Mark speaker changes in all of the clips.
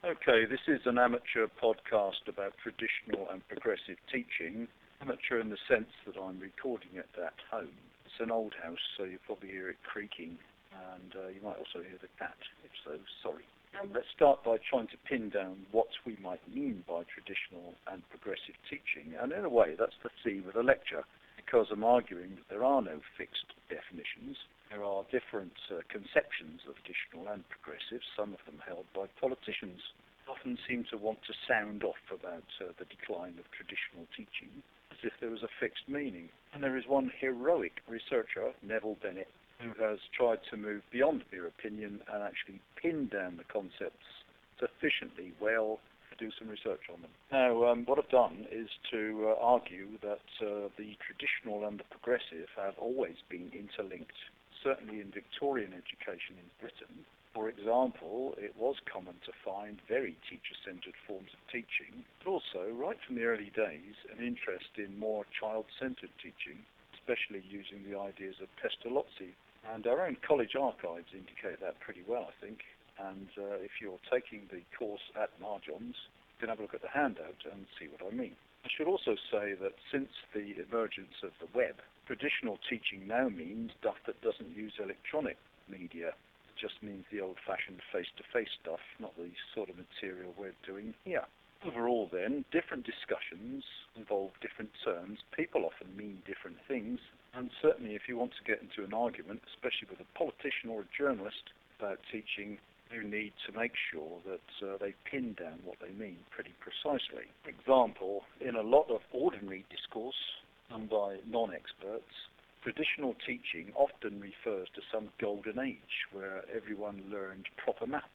Speaker 1: Okay, this is an amateur podcast about traditional and progressive teaching. Amateur in the sense that I'm recording it at home. It's an old house, so you probably hear it creaking, and you might also hear the cat. If so, sorry. Let's start by trying to pin down what we might mean by traditional and progressive teaching, and in a way that's the theme of the lecture, because I'm arguing that there are no fixed definitions. There are different conceptions of traditional and progressive, some of them held by politicians who often seem to want to sound off about the decline of traditional teaching, as if there was a fixed meaning. And there is one heroic researcher, Neville Bennett, who has tried to move beyond mere opinion and actually pin down the concepts sufficiently well to do some research on them. Now, what I've done is to argue that the traditional and the progressive have always been interlinked. Certainly in Victorian education in Britain, for example, it was common to find very teacher-centred forms of teaching, but also, right from the early days, an interest in more child-centred teaching, especially using the ideas of Pestalozzi. And our own college archives indicate that pretty well, I think. And if you're taking the course at Marjohn's, you can have a look at the handout and see what I mean. I should also say that since the emergence of the web, traditional teaching now means stuff that doesn't use electronic media. It just means the old-fashioned face-to-face stuff, not the sort of material we're doing here. Overall then, different discussions involve different terms. People often mean different things. And certainly if you want to get into an argument, especially with a politician or a journalist about teaching, you need to make sure that they pin down what they mean pretty precisely. For example, in a lot of ordinary discourse done by non-experts, traditional teaching often refers to some golden age where everyone learned proper maths,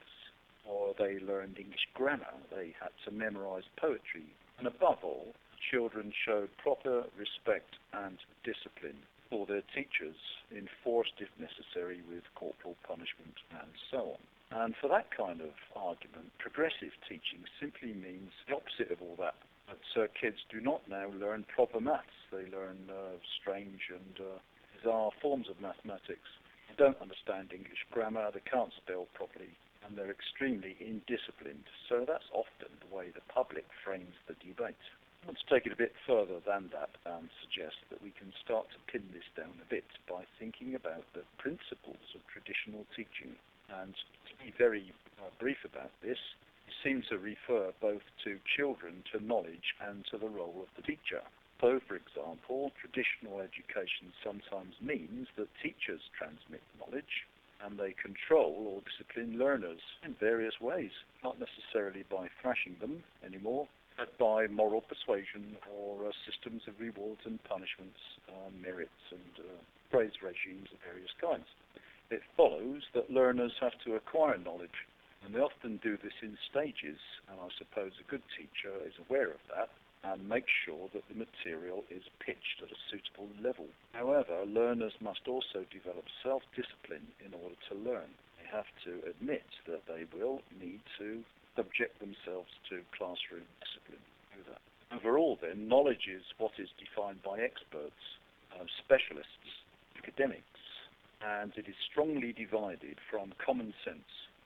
Speaker 1: or they learned English grammar, they had to memorize poetry, and above all, children showed proper respect and discipline for their teachers, enforced if necessary with corporal punishment and so on. And for that kind of argument, progressive teaching simply means the opposite of all that. But kids do not now learn proper maths. They learn strange and bizarre forms of mathematics. They don't understand English grammar, they can't spell properly, and they're extremely indisciplined. So that's often the way the public frames the debate. I want to take it a bit further than that and suggest that we can start to pin this down a bit by thinking about the principles of traditional teaching. And to be very brief about this, it seems to refer both to children, to knowledge, and to the role of the teacher. So, for example, traditional education sometimes means that teachers transmit knowledge and they control or discipline learners in various ways, not necessarily by thrashing them anymore, but by moral persuasion or systems of rewards and punishments, merits and praise regimes of various kinds. It follows that learners have to acquire knowledge, and they often do this in stages, and I suppose a good teacher is aware of that and makes sure that the material is pitched at a suitable level. However, learners must also develop self-discipline in order to learn. They have to admit that they will need to subject themselves to classroom discipline. Do that. Overall then, knowledge is what is defined by experts, specialists, academics, and it is strongly divided from common sense,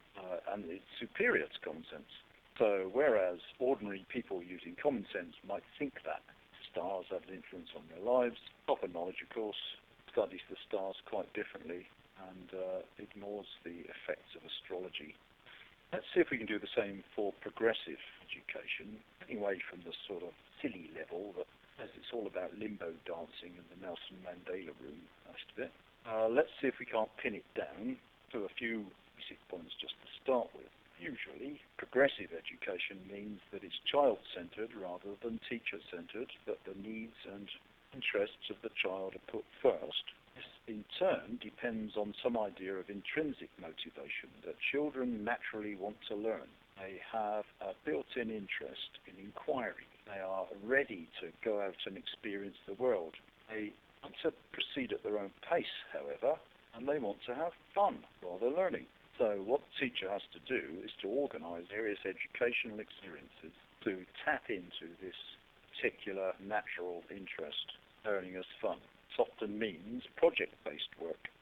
Speaker 1: and it's superior to common sense. So whereas ordinary people using common sense might think that stars have an influence on their lives, proper knowledge, of course, studies the stars quite differently and ignores the effects of astrology. Let's see if we can do the same for progressive education, getting away from the sort of silly level that says it's all about limbo dancing in the Nelson Mandela room, most of it. Let's see if we can't pin it down to a few basic points just to start with. Usually, progressive education means that it's child-centred rather than teacher-centred, that the needs and interests of the child are put first. This, in turn, depends on some idea of intrinsic motivation, that children naturally want to learn. They have a built-in interest in inquiry. They are ready to go out and experience the world. They want to proceed at their own pace, however, and they want to have fun while they're learning. So what the teacher has to do is to organise various educational experiences to tap into this particular natural interest, learning as fun. This often means project-based work,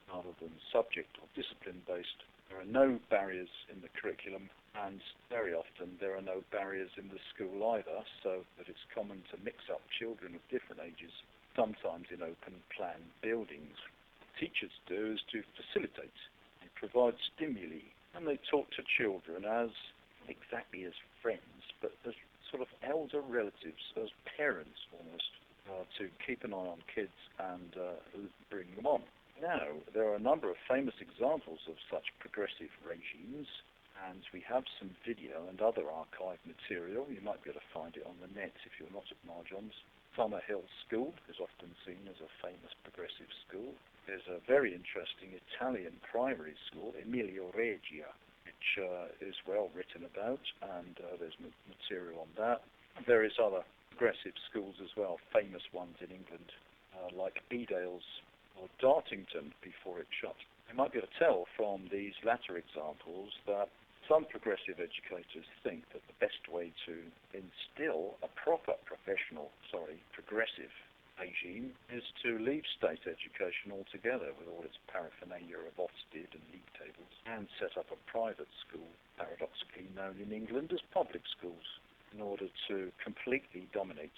Speaker 1: rather than subject or discipline-based. There are no barriers in the curriculum, and very often there are no barriers in the school either, so that it's common to mix up children of different ages, sometimes in open-plan buildings. What teachers do is to facilitate and provide stimuli, and they talk to children as, not exactly as friends, but as sort of elder relatives, as parents almost, to keep an eye on kids and bring them on. Now, there are a number of famous examples of such progressive regimes, and we have some video and other archive material. You might be able to find it on the net if you're not at Marjon's. Summerhill School is often seen as a famous progressive school. There's a very interesting Italian primary school, Emilio Regia, which is well written about, and there's material on that. Various other progressive schools as well, famous ones in England, like Bedales or Dartington before it shut. You might be able to tell from these latter examples that some progressive educators think that the best way to instill a proper progressive regime is to leave state education altogether with all its paraphernalia of Ofsted and league tables and set up a private school, paradoxically known in England as public schools, in order to completely dominate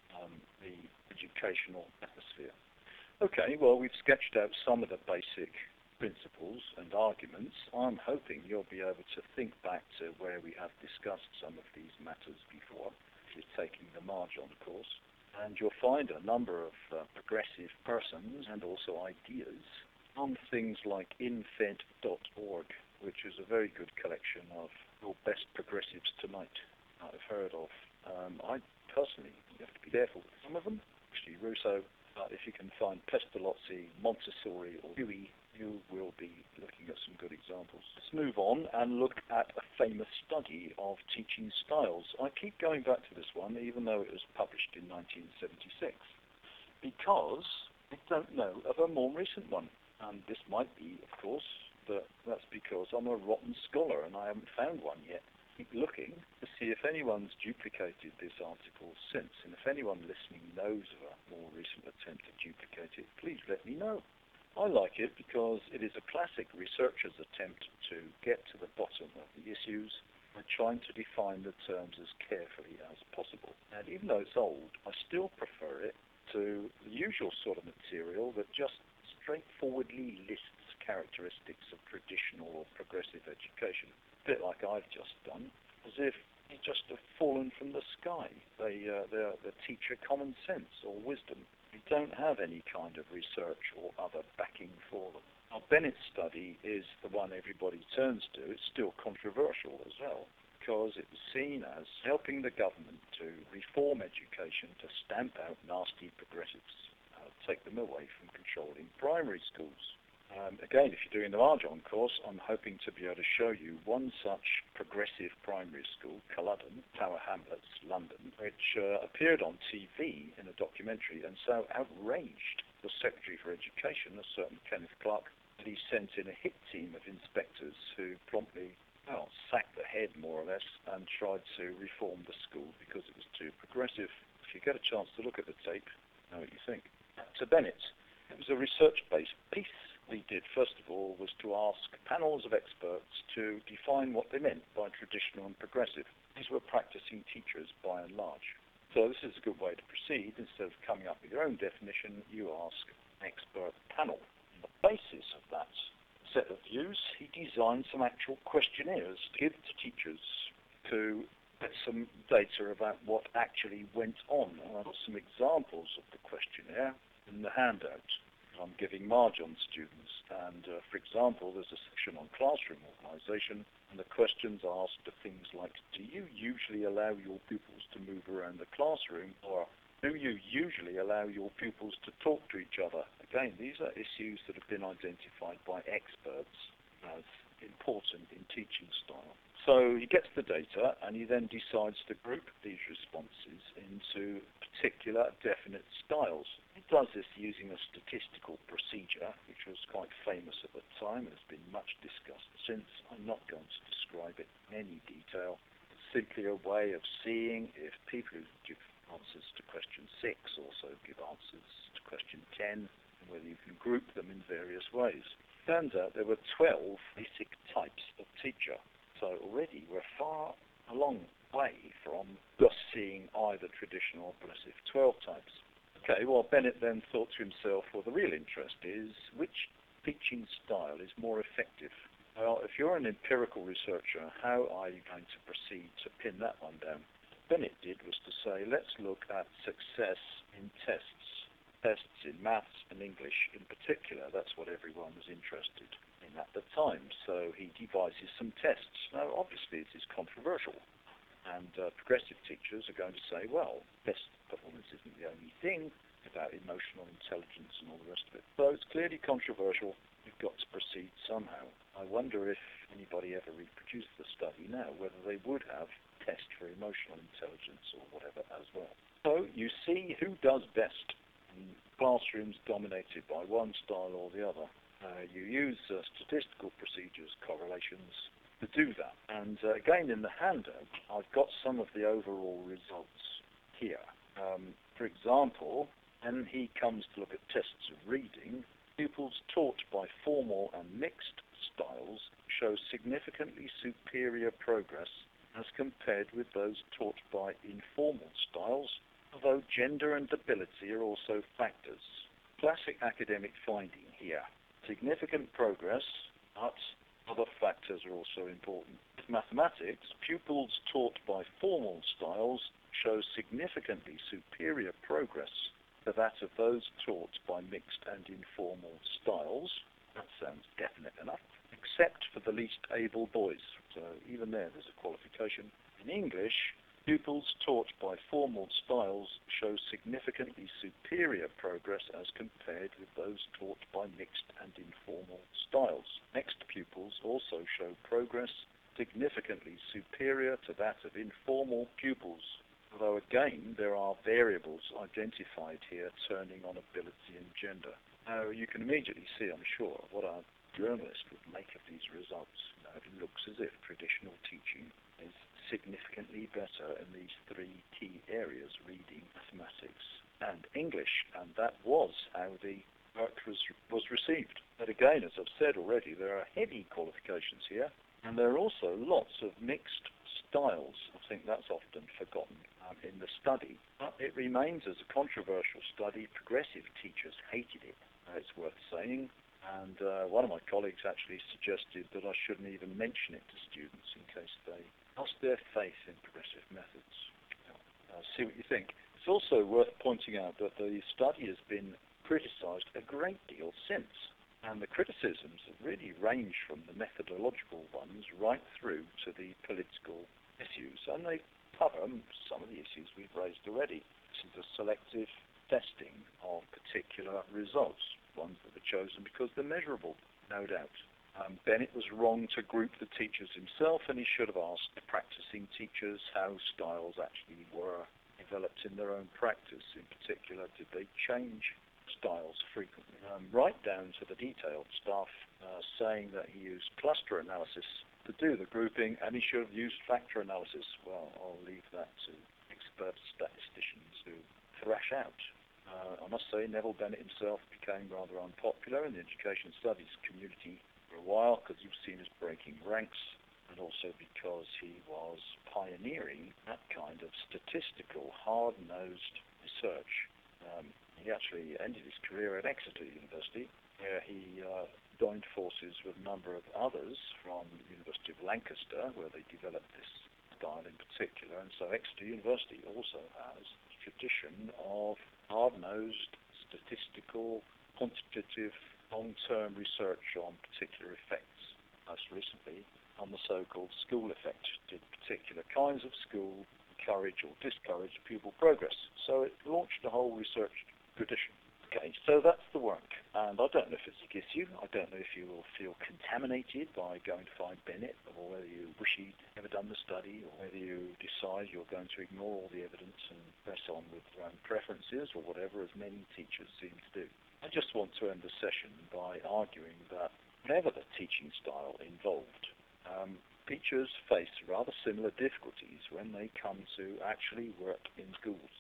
Speaker 1: the educational atmosphere. Okay, well, we've sketched out some of the basic principles and arguments. I'm hoping you'll be able to think back to where we have discussed some of these matters before, if you're taking the Marjon course, and you'll find a number of progressive persons and also ideas on things like infed.org, which is a very good collection of your best progressives tonight I've heard of. I personally, you have to be careful with some of them. Actually, Rousseau, if you can find Pestalozzi, Montessori, or Dewey, you will be looking at some good examples. Let's move on and look at a famous study of teaching styles. I keep going back to this one, even though it was published in 1976, because I don't know of a more recent one. And this might be, of course, but that's because I'm a rotten scholar and I haven't found one yet. Keep looking to see if anyone's duplicated this article since, and if anyone listening knows of a more recent attempt to duplicate it, please let me know. I like it because it is a classic researcher's attempt to get to the bottom of the issues by trying to define the terms as carefully as possible. And even though it's old, I still prefer it to the usual sort of material that just straightforwardly lists characteristics of traditional or progressive education. A bit like I've just done, as if they just have fallen from the sky. They're teacher common sense or wisdom. We don't have any kind of research or other backing for them. Now, Bennett's study is the one everybody turns to. It's still controversial as well, because it was seen as helping the government to reform education to stamp out nasty progressives, take them away from controlling primary schools. Again, if you're doing the Marjon course, I'm hoping to be able to show you one such progressive primary school, Culloden, Tower Hamlets, London, which appeared on TV in a documentary and so outraged the Secretary for Education, a certain Kenneth Clark, that he sent in a hit team of inspectors who promptly sacked the head, more or less, and tried to reform the school because it was too progressive. If you get a chance to look at the tape, know what you think. To Bennett, it was a research-based piece. What he did, first of all, was to ask panels of experts to define what they meant by traditional and progressive. These were practicing teachers by and large. So this is a good way to proceed. Instead of coming up with your own definition, you ask an expert panel. On the basis of that set of views, he designed some actual questionnaires to give to teachers to get some data about what actually went on. I've got some examples of the questionnaire in the handout I'm giving Marjon students, and for example, there's a section on classroom organisation, and the questions asked are things like, do you usually allow your pupils to move around the classroom, or do you usually allow your pupils to talk to each other? Again, these are issues that have been identified by experts as important in teaching style. So he gets the data and he then decides to group these responses into particular definite styles. He does this using a statistical procedure which was quite famous at the time and has been much discussed since. I'm not going to describe it in any detail. It's simply a way of seeing if people who give answers to question 6 also give answers to question 10, and whether you can group them in various ways. Turns out there were 12 basic types of teacher. So already we're far a long way from just seeing either traditional or progressive 12 types. Okay, well, Bennett then thought to himself, well, the real interest is which teaching style is more effective. Well, if you're an empirical researcher, how are you going to proceed to pin that one down? What Bennett did was to say, let's look at success in tests in maths and English in particular. That's what everyone was interested in at the time. So he devises some tests. Now, obviously, it is controversial. And progressive teachers are going to say, well, test performance isn't the only thing about emotional intelligence and all the rest of it. So it's clearly controversial. We've got to proceed somehow. I wonder if anybody ever reproduced the study now, whether they would have test for emotional intelligence or whatever as well. So you see who does best in classrooms dominated by one style or the other. You use statistical procedures, correlations, to do that. And again, in the handout, I've got some of the overall results here. For example, when he comes to look at tests of reading, pupils taught by formal and mixed styles show significantly superior progress as compared with those taught by informal styles, although gender and ability are also factors. Classic academic finding here. Significant progress, but other factors are also important. With mathematics, pupils taught by formal styles show significantly superior progress to that of those taught by mixed and informal styles. That sounds definite enough, except for the least able boys. So even there's a qualification. In English, pupils taught by formal styles show significantly superior progress as compared with those taught by mixed and informal styles. Mixed pupils also show progress significantly superior to that of informal pupils, although again there are variables identified here turning on ability and gender. Now you can immediately see, I'm sure, what a journalist would make of these results. It looks as if traditional teaching is significantly better in these three key areas, reading, mathematics and English, and that was how the work was received. But again, as I've said already, there are heavy qualifications here, and there are also lots of mixed styles. I think that's often forgotten in the study. But it remains as a controversial study. Progressive teachers hated it, it's worth saying. And one of my colleagues actually suggested that I shouldn't even mention it to students in case they lost their faith in progressive methods. See what you think. It's also worth pointing out that the study has been criticised a great deal since. And the criticisms have really ranged from the methodological ones right through to the political issues. And they cover some of the issues we've raised already. This is a selective testing of particular results, ones that are chosen because they're measurable, no doubt. Bennett was wrong to group the teachers himself, and he should have asked the practicing teachers how styles actually were developed in their own practice. In particular, did they change styles frequently? Right down to the detailed stuff, saying that he used cluster analysis to do the grouping, and he should have used factor analysis. Well, I'll leave that to expert statisticians who thrash out. I must say, Neville Bennett himself became rather unpopular in the education studies community for a while because you've seen his breaking ranks, and also because he was pioneering that kind of statistical, hard-nosed research. He actually ended his career at Exeter University, where he joined forces with a number of others from the University of Lancaster, where they developed this style in particular. And so Exeter University also has a tradition of hard-nosed, statistical, quantitative, long-term research on particular effects. Most recently, on the so-called school effect. Did particular kinds of school encourage or discourage pupil progress? So it launched a whole research tradition. Okay, so that's the work. And I don't know if it's a issue. I don't know if you will feel contaminated by going to find Bennett, or whether you wish he'd never done the study, or whether you decide you're going to ignore all the evidence and press on with your own preferences, or whatever, as many teachers seem to do. I just want to end the session by arguing that whatever the teaching style involved, teachers face rather similar difficulties when they come to actually work in schools.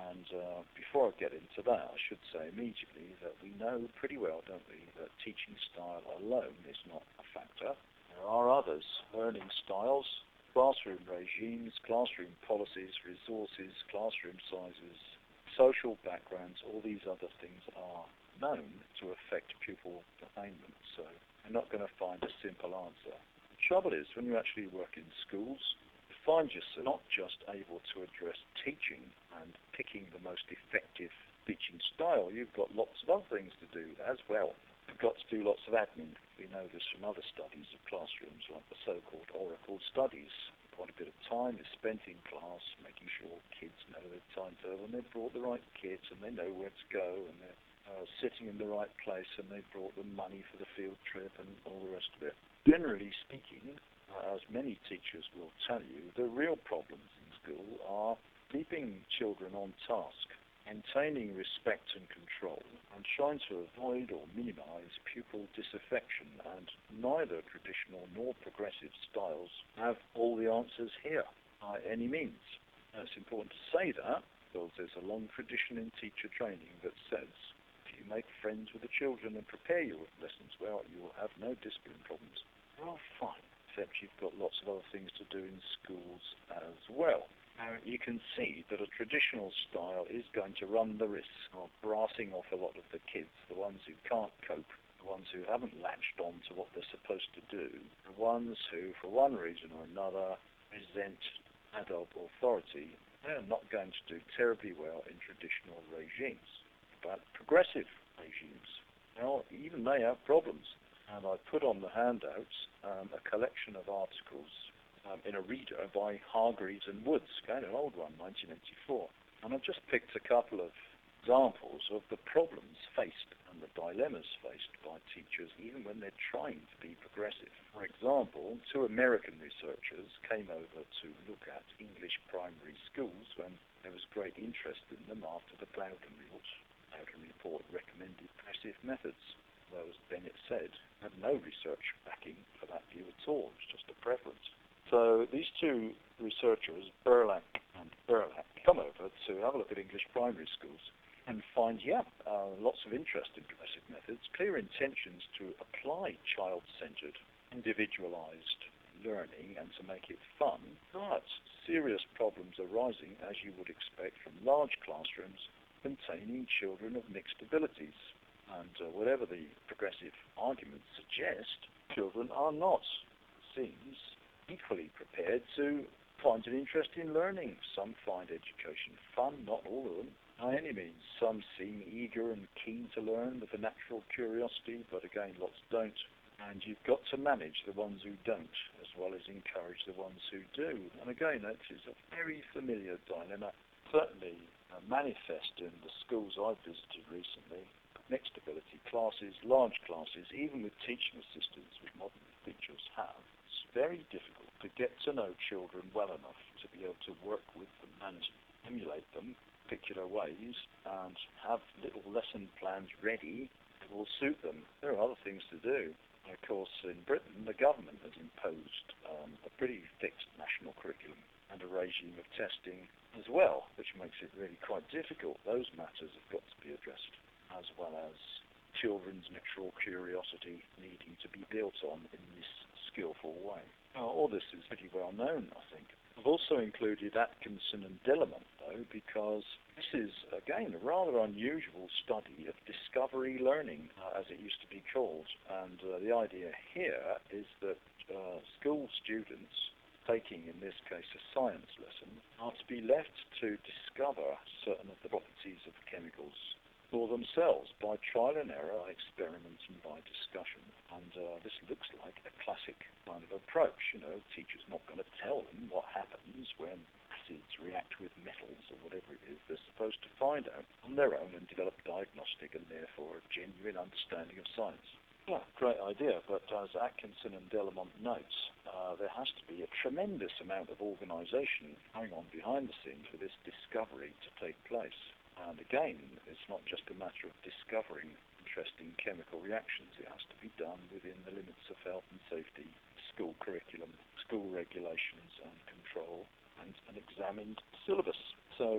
Speaker 1: And before I get into that, I should say immediately that we know pretty well, don't we, that teaching style alone is not a factor. There are others, learning styles, classroom regimes, classroom policies, resources, classroom sizes, social backgrounds, all these other things are known to affect pupil attainment. So you're not going to find a simple answer. The trouble is, when you actually work in schools, you find yourself not just able to address teaching and picking the most effective teaching style, you've got lots of other things to do as well. You've got to do lots of admin. We know this from other studies of classrooms, like the so-called Oracle studies. Quite a bit of time is spent in class making sure kids know their timetable and they've brought the right kits and they know where to go and they're sitting in the right place and they've brought the money for the field trip and all the rest of it. Generally speaking, as many teachers will tell you, the real problems in school are keeping children on task, maintaining respect and control, and trying to avoid or minimize pupil disaffection, and neither traditional nor progressive styles have all the answers here by any means. Now, it's important to say that because there's a long tradition in teacher training that says if you make friends with the children and prepare your lessons well, you will have no discipline problems. Well, fine, except you've got lots of other things to do in schools as well. Now, you can see that a traditional style is going to run the risk of brassing off a lot of the kids, the ones who can't cope, the ones who haven't latched on to what they're supposed to do, the ones who, for one reason or another, resent adult authority. They're not going to do terribly well in traditional regimes. But progressive regimes, well, even they have problems. And I put on the handouts a collection of articles in a reader by Hargreaves and Woods, kind of an old one, 1984. And I've just picked a couple of examples of the problems faced and the dilemmas faced by teachers even when they're trying to be progressive. For example, two American researchers came over to look at English primary schools when there was great interest in them after the Plowden report. Plowden report recommended progressive methods. Though, as Bennett said, had no research backing for that view at all. It was just a preference. So these two researchers, Burlak and Burlak, come over to have a look at English primary schools and find, lots of interest in progressive methods, clear intentions to apply child-centered, individualized learning and to make it fun, but serious problems arising, as you would expect, from large classrooms containing children of mixed abilities. And whatever the progressive arguments suggest, children are not, it seems, equally prepared to find an interest in learning. Some find education fun, not all of them, by any means. Some seem eager and keen to learn with a natural curiosity, but again, lots don't. And you've got to manage the ones who don't, as well as encourage the ones who do. And again, that is a very familiar dilemma, certainly manifest in the schools I've visited recently. Mixed ability classes, large classes, even with teaching assistants, which modern teachers have, it's very difficult to get to know children well enough to be able to work with them and emulate them in particular ways and have little lesson plans ready that will suit them. There are other things to do. And of course, in Britain, the government has imposed a pretty fixed national curriculum and a regime of testing as well, which makes it really quite difficult. Those matters have got to be addressed, as well as children's natural curiosity needing to be built on in this skillful way. Now, all this is pretty well known, I think. I've also included Atkinson and Delamont, though, because this is, again, a rather unusual study of discovery learning, as it used to be called. And the idea here is that school students taking, in this case, a science lesson, are to be left to discover certain of the properties of chemicals for themselves by trial and error, experiment and by discussion. And this looks like a classic kind of approach. You know, teachers not going to tell them what happens when acids react with metals or whatever it is. They're supposed to find out on their own and develop diagnostic and therefore a genuine understanding of science. Yeah, great idea, but as Atkinson and Delamont notes, there has to be a tremendous amount of organisation going on behind the scenes for this discovery to take place. And again, it's not just a matter of discovering interesting chemical reactions. It has to be done within the limits of health and safety, school curriculum, school regulations and control, and an examined syllabus. So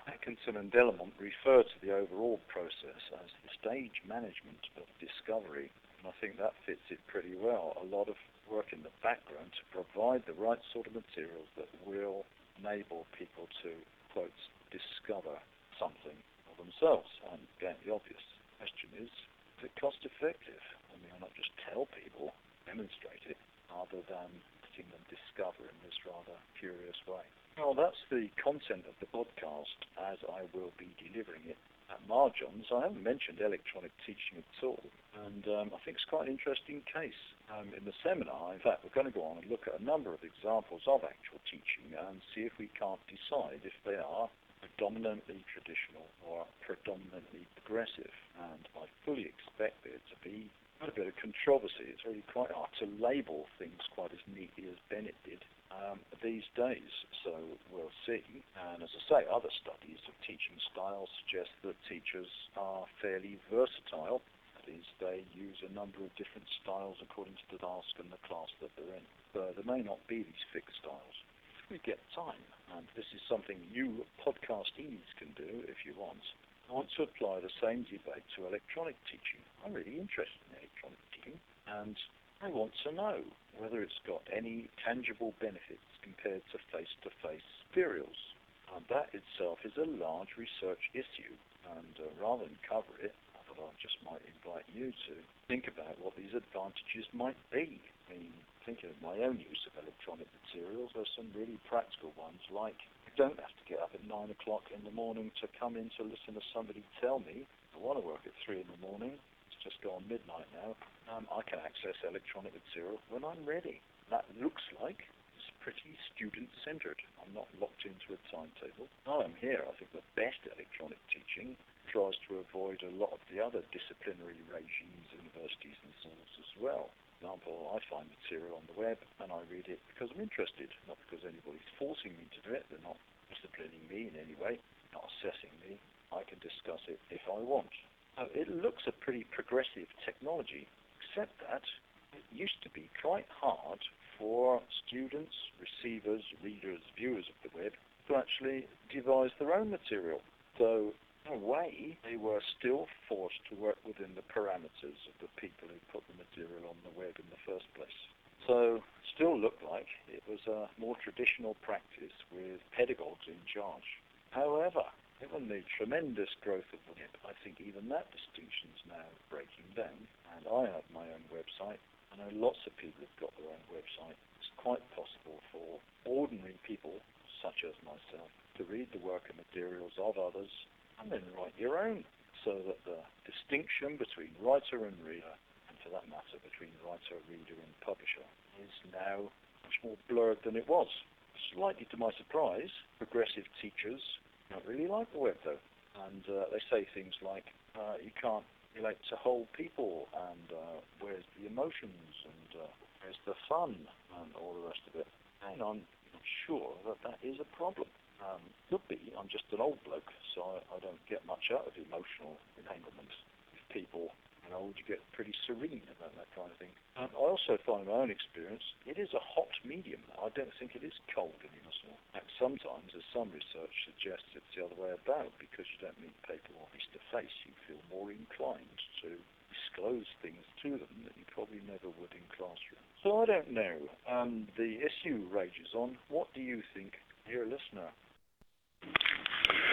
Speaker 1: Atkinson and Delamont refer to the overall process as the stage management of discovery, and I think that fits it pretty well. A lot of work in the background to provide the right sort of materials that will enable people to, quote, discover something for themselves. And again, the obvious question is it cost effective? I mean, why not just tell people, demonstrate it, rather than letting them discover in this rather curious way? Well, that's the content of the podcast as I will be delivering it at Marjohn's. I haven't mentioned electronic teaching at all, and I think it's quite an interesting case. In the seminar, in fact, we're going to go on and look at a number of examples of actual teaching and see if we can't decide if they are predominantly traditional or predominantly progressive. And I fully expect there to be quite a bit of controversy. It's really quite hard to label things quite as neatly as Bennett did these days, so we'll see. And as I say, other studies of teaching styles suggest that teachers are fairly versatile. That is, they use a number of different styles according to the task and the class that they're in. So there may not be these fixed styles. If we get time, and this is something you podcastees can do if you want, I want to apply the same debate to electronic teaching. I'm really interested in electronic teaching, and I want to know whether it's got any tangible benefits compared to face-to-face materials. That itself is a large research issue, and rather than cover it, I thought I just might invite you to think about what these advantages might be. I mean, thinking of my own use of electronic materials, there's some really practical ones, like I don't have to get up at 9 o'clock in the morning to come in to listen to somebody tell me I want to work at 3 in the morning. Just gone midnight now. I can access electronic material when I'm ready. That looks like it's pretty student-centered. I'm not locked into a timetable. While I'm here, I think the best electronic teaching tries to avoid a lot of the other disciplinary regimes, universities and schools as well. For example, I find material on the web and I read it because I'm interested, not because anybody's forcing me to do it. They're not disciplining me in any way, not assessing me. I can discuss it if I want. It looks a pretty progressive technology, except that it used to be quite hard for students, receivers, readers, viewers of the web to actually devise their own material. So, in a way, they were still forced to work within the parameters of the people who put the material on the web in the first place. So, still looked like it was a more traditional practice with pedagogues in charge. However, given the tremendous growth of the web, I think even that distinction is now breaking down. And I have my own website. I know lots of people have got their own website. It's quite possible for ordinary people, such as myself, to read the work and materials of others and then write your own, so that the distinction between writer and reader, and for that matter between writer, reader and publisher, is now much more blurred than it was. Slightly to my surprise, progressive teachers don't really like the web though, and they say things like you can't relate to whole people, and where's the emotions, and where's the fun, and all the rest of it. And I'm not sure that is a problem. Could be I'm just an old bloke, so I don't get much out of emotional entanglements with people. You get pretty serene about that kind of thing. I also find in my own experience, it is a hot medium. I don't think it is cold anymore. And sometimes, as some research suggests, it's the other way about. Because you don't meet people face-to-face, you feel more inclined to disclose things to them that you probably never would in classroom. So I don't know. The issue rages on. What do you think, dear listener?